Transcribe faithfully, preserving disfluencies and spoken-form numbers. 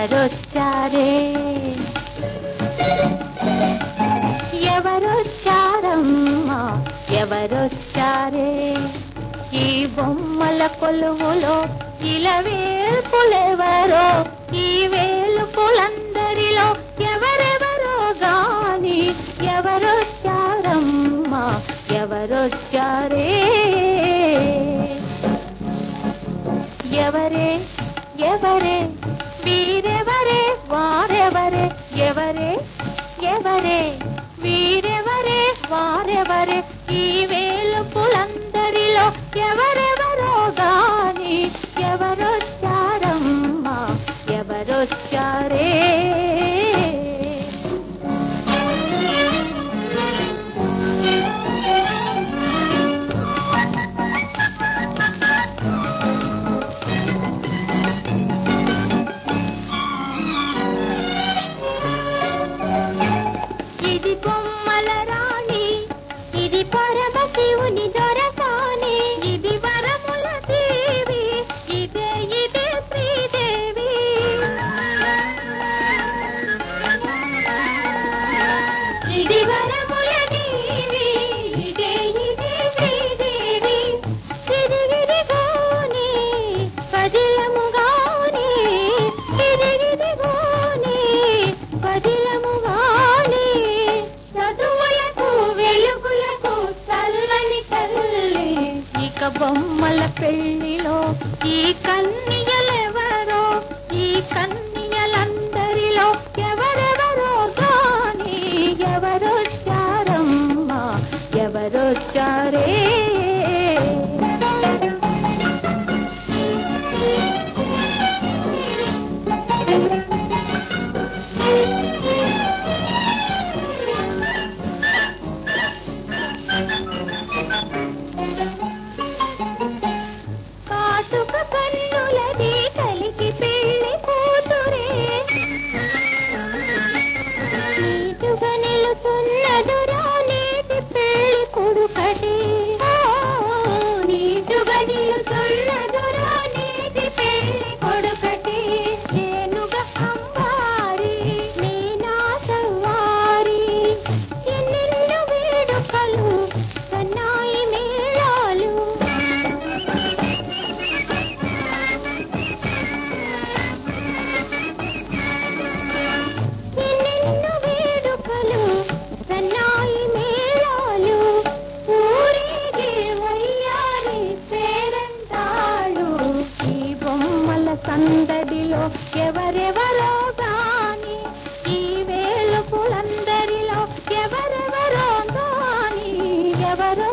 ఎవరొచ్చారే ఎవరొచ్చారమ్మా ఎవరొచ్చారే ఈ బొమ్మల కొలువులో ఇలవేల్పులెవరో ఈ వేలుపులందరిలో ఎవరెవరో గాని ఎవరొచ్చారమ్మా ఎవరొచ్చారే ఎవరే ఎవరే వీరెవరే వారెవరే ఎవరే ఎవరే వీరెవరే వారెవరే ఈ వేలుపులందరిలో ఎవరెవరో గాని ఎవరొచ్చారమ్మా ఎవరొచ్చారే బొమ్మల పెళ్లిలో ఈ కన్యలెవరో ఈ కన్యలందరిలో ఎవరెవరో గాని ఎవరొచ్చారమ్మా ఎవరొచ్చారే సందడిలో ఎవరెవరో గాని ఈ వేలుపులందరిలో ఎవరెవరో గాని ఎవరో